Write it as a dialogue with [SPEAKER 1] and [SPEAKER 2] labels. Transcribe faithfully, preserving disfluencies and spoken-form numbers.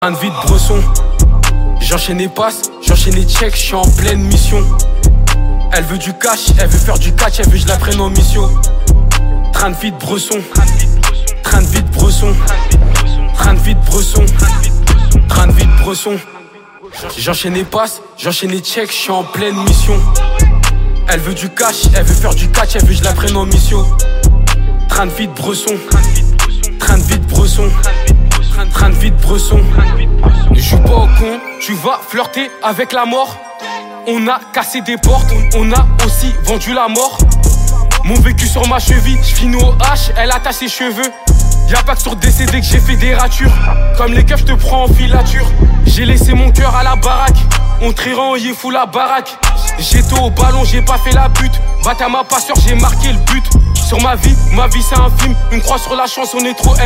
[SPEAKER 1] Un vide bresson, j'enchaîne les passes, j'enchaîne les checks, j'suis en pleine mission. Elle veut du cash, elle veut faire du catch, elle veut que je la prenne en mission. Train de vide bresson, train de vide bresson, train de vide bresson, train de vide bresson. J'enchaîne les passes, j'enchaîne les checks, j'suis en pleine mission. Elle veut du cash, elle veut faire du catch, elle veut que je la prenne en mission. Train de vide bresson, train de vide bresson, train de vide bresson. Ne joue pas au con, tu vas flirter avec la mort. On a cassé des portes, on a aussi vendu la mort. Mon vécu sur ma cheville, j'finis au H, elle attache ses cheveux. Y'a pas que sur D C D que j'ai fait des ratures. Comme les keufs, j'te prends en filature. J'ai laissé mon cœur à la baraque. On trira en yé fou la baraque. J'étais au ballon, j'ai pas fait la pute. Batama pas sûr, j'ai marqué le but. Sur ma vie, ma vie c'est un film. Une croix sur la chance, on est trop